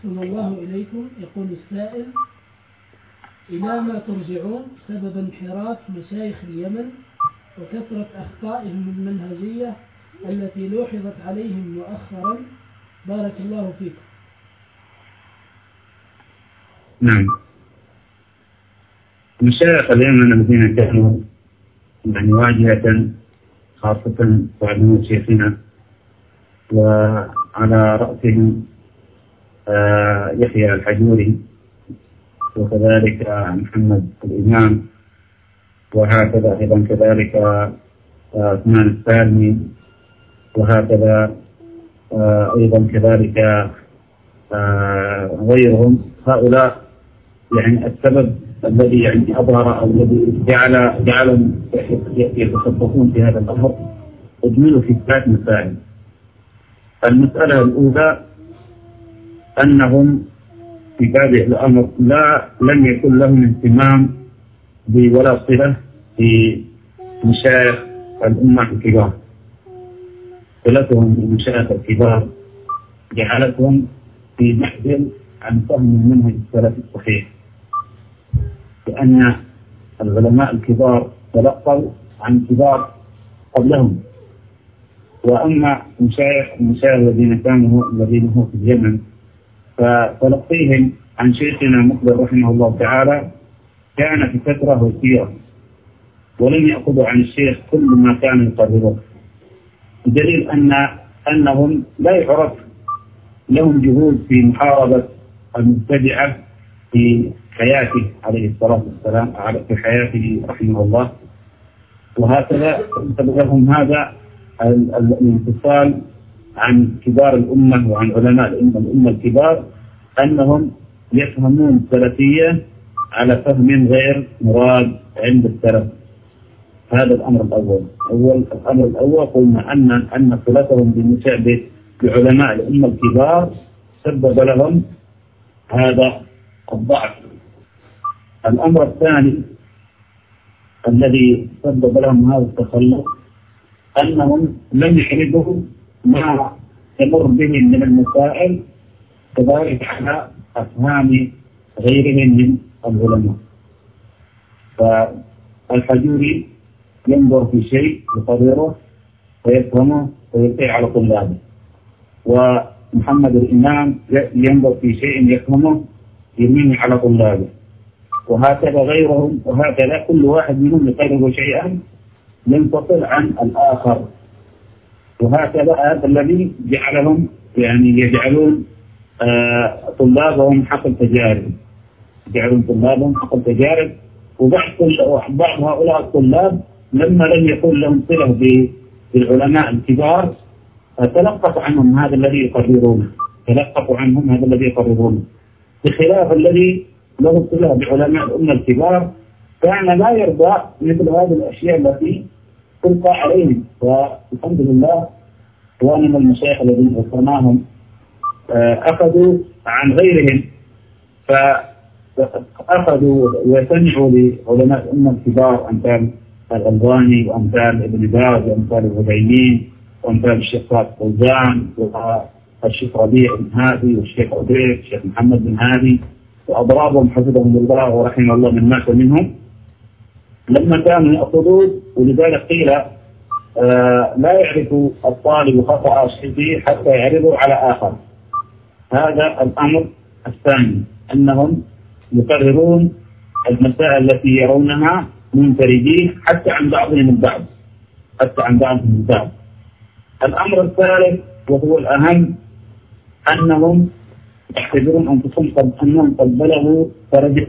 أحسن الله إليكم. يقول السائل: إلى ما ترجعون سبب انحراف مشايخ اليمن وكثرة أخطائهم المنهجية التي لوحظت عليهم مؤخرا؟ بارك الله فيكم. نعم، مشايخ اليمن الذين كانوا واجهة خاصة بعد شيخنا وعلى رأسهم يحيى الحجوري وكذلك محمد الإمام، وهكذا أيضا كذلك عثمان السالمي، وهكذا أيضا كذلك غيرهم. هؤلاء السبب الذي أظهر أو الذي جعلهم يتخصصون في هذا الأمر أجملوا في 3 مسائل. المسألة الأولى أنهم في بادئ الأمر لم يكن لهم اهتمام ولا صلة بمشايخ الأمة الكبار. صلتهم بالمشايخ الكبار جعلتهم في محجم عن فهم المنهج السلفي الصحيح، لأن العلماء الكبار تلقوا عن كبار قبلهم، وأما المشايخ الذين هم في اليمن فتلقيهم عن شيخنا مقبل رحمه الله تعالى كان في فترة وسيرة، ولم يأخذوا عن الشيخ كل ما كان يقرره، بدليل أنهم لا يعرف لهم جهود في محاربة المبتدعة في حياته عليه الصلاة والسلام، في حياته رحمه الله. وهكذا لهم هذا الانفصال عن كبار الأمة وعن علماء الأمة الكبار، أنهم يفهمون السلفية على فهم غير مراد عند السلف. هذا الأمر الأول. الأمر الأول قلنا أن صلتهم بعلماء الأمة الكبار سبب لهم هذا الضعف. الأمر الثاني الذي سبب لهم هذا التخلف أنهم لم يعرضوا ما تمر بهم من المسائل كذلك على أفهام غيرهم من العلماء. فالحجوري ينظر في شيء يقرره ويفهمه ويلقيه على طلابه، ومحمد الإمام ينظر في شيء يفهمه يرميه على طلابه، وهكذا غيرهم، وهكذا كل واحد منهم يقرر شيئا ينفصل عن الآخر. وهكذا هذا الذي جعلهم يجعلون طلابهم حقل تجارب، وبعض هؤلاء الطلاب لما لم يكن لهم صلة بالعلماء الكبار تلقفوا عنهم هذا الذي يقررونه، بخلاف الذي له صلة بعلماء الأمة الكبار كان لا يرضى مثل هذه الأشياء التي تلقى عليهم. والحمد لله إخواننا المشايخ الذين ذكرناهم أخذوا عن غيرهم، فأخذوا وسمعوا لعلماء الأمة الكبار أمثال الألباني وأمثال ابن باز وأمثال العثيمين وأمثال الشيخ صالح فوزان والشيخ ربيع بن هادي والشيخ عبيد والشيخ محمد بن هادي وأضرابهم حفظهم الله ورحمه الله من مات منهم لما كانوا يأخذون. ولذلك قيل لا يعرف الطالب خطأ شيء حتى يعرضه على آخر. هذا الأمر الثاني، أنهم يقررون المسائل التي يرونها منفردين حتى عن بعضهم البعض. الأمر الثالث وهو الأهم أنهم يعتبرون أنهم قد بلغوا درجة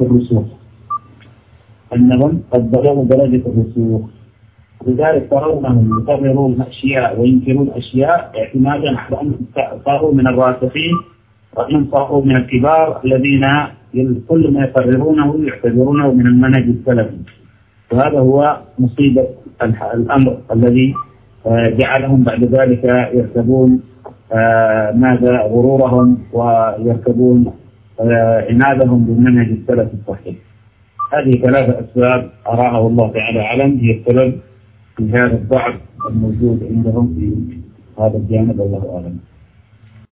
الرسوخ، لذلك ترونهم يقررون أشياء وينكرون أشياء اعتمادا على أنهم صاروا من الراسخين وأنهم صاروا من الكبار الذين كل ما يقررونه يعتبرونه من المنهج السلفي. وهذا هو مصيبة الأمر الذي جعلهم بعد ذلك يركبون غرورهم ويركبون عنادهم بالمنهج السلفي الصحيح. هذه 3 أسباب أراها الله تعالى أعلم هي السبب في هذا الضعف الموجود عندهم في هذا الجانب، الله أعلم.